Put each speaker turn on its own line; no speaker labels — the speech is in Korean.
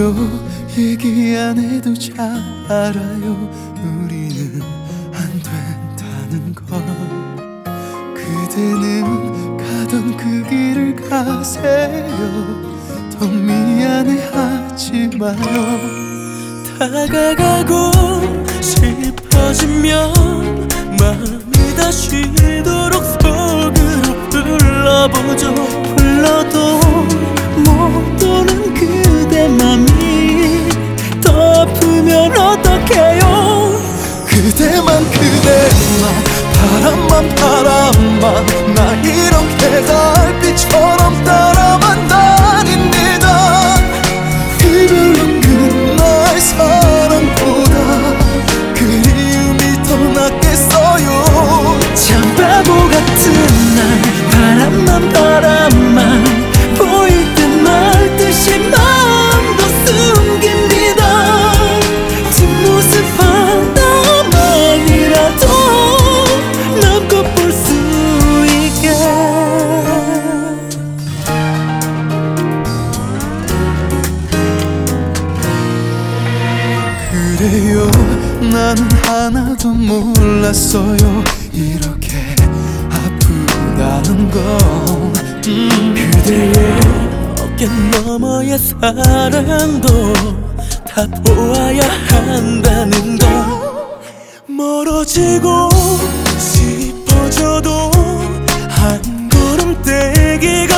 얘기 안 해도 잘 알아요. 우리는 안 된다는 걸. 그대는 가던 그 길을 가세요. 더 미안해하지 마요. 다가가고 싶어지면 마음이 다 쉬도록 속으로 불러보죠. 불러도 못 오는 그대 맘이 더 아프면 어떡해요. 그대만 바람만 나 이렇게 달빛처럼 따라만 다닙니다. 이별로 끝날 사랑보다 그리움이 더 낫겠어요. 참 바보 같은 날 바람만 보일 듯 말 듯이 마음도 숨깁니다. 뒷모습 하나만이라도 남껏 볼 수 있게. 그래요, 나는 하나도 몰랐어요. 이렇게 아프다는 건 그대의 어깨 너머의 사랑도 다 보아야 한다는 것. 멀어지고 싶어져도 한 걸음 떼기가